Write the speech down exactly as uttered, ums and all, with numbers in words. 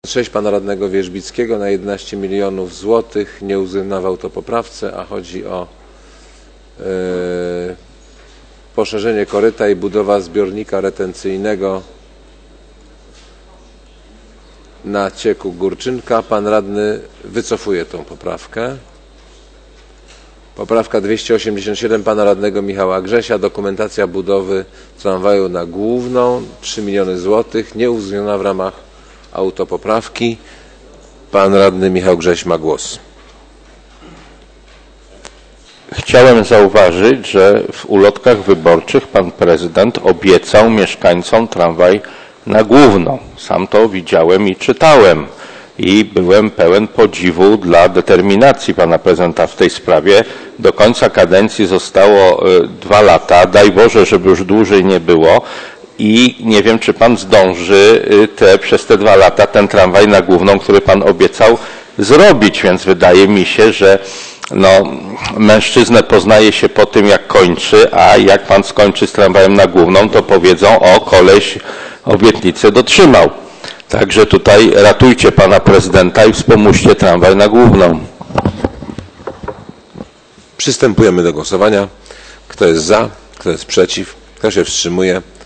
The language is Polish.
sześć pana radnego Wierzbickiego na jedenaście milionów złotych. Nie uznawał autopoprawce, a chodzi o yy, poszerzenie koryta i budowa zbiornika retencyjnego na cieku Górczynka. Pan radny wycofuje tą poprawkę. Poprawka dwieście osiemdziesiąt siedem pana radnego Michała Grzesia. Dokumentacja budowy tramwaju na Główną. trzy miliony złotych. Nie uwzględniona w ramach autopoprawki. Pan radny Michał Grześ ma głos. Chciałem zauważyć, że w ulotkach wyborczych pan prezydent obiecał mieszkańcom tramwaj na Główną. Sam to widziałem i czytałem i byłem pełen podziwu dla determinacji pana prezydenta w tej sprawie. Do końca kadencji zostało dwa lata. Daj Boże, żeby już dłużej nie było. I nie wiem, czy pan zdąży te, przez te dwa lata ten tramwaj na Główną, który pan obiecał, zrobić. Więc wydaje mi się, że no, mężczyznę poznaje się po tym, jak kończy, a jak pan skończy z tramwajem na Główną, to powiedzą, o, koleś obietnicę dotrzymał. Także tutaj ratujcie pana prezydenta i wspomóżcie tramwaj na Główną. Przystępujemy do głosowania. Kto jest za, kto jest przeciw, kto się wstrzymuje?